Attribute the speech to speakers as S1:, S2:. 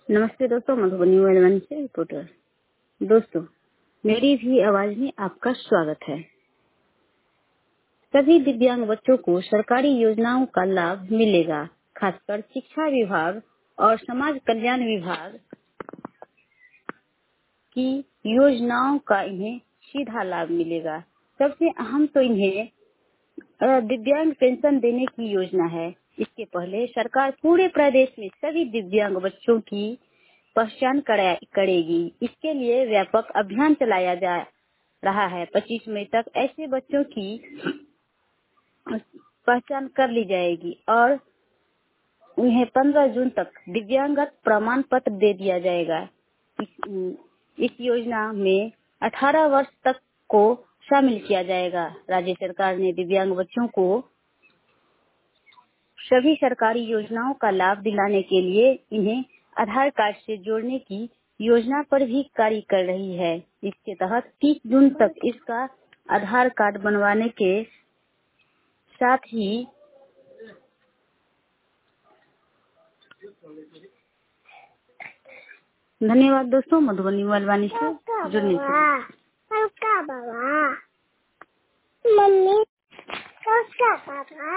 S1: नमस्ते दोस्तों, मधुबनी मोबाइल से रिपोर्टर। दोस्तों, मेरी भी आवाज में आपका स्वागत है। सभी दिव्यांग बच्चों को सरकारी योजनाओं का लाभ मिलेगा। खासकर शिक्षा विभाग और समाज कल्याण विभाग की योजनाओं का इन्हें सीधा लाभ मिलेगा। सबसे अहम तो इन्हें दिव्यांग पेंशन देने की योजना है। इसके पहले सरकार पूरे प्रदेश में सभी दिव्यांग बच्चों की पहचान करेगी। इसके लिए व्यापक अभियान चलाया जा रहा है। 25 मई तक ऐसे बच्चों की पहचान कर ली जाएगी और उन्हें 15 जून तक दिव्यांगत प्रमाण पत्र दे दिया जाएगा। इस योजना में 18 वर्ष तक को शामिल किया जाएगा। राज्य सरकार ने दिव्यांग बच्चों को सभी सरकारी योजनाओं का लाभ दिलाने के लिए इन्हें आधार कार्ड से जोड़ने की योजना पर भी कार्य कर रही है। इसके तहत 30 जून तक इसका आधार कार्ड बनवाने के साथ ही धन्यवाद दोस्तों, मधुबनी मोबाइल से जुड़ने के लिए।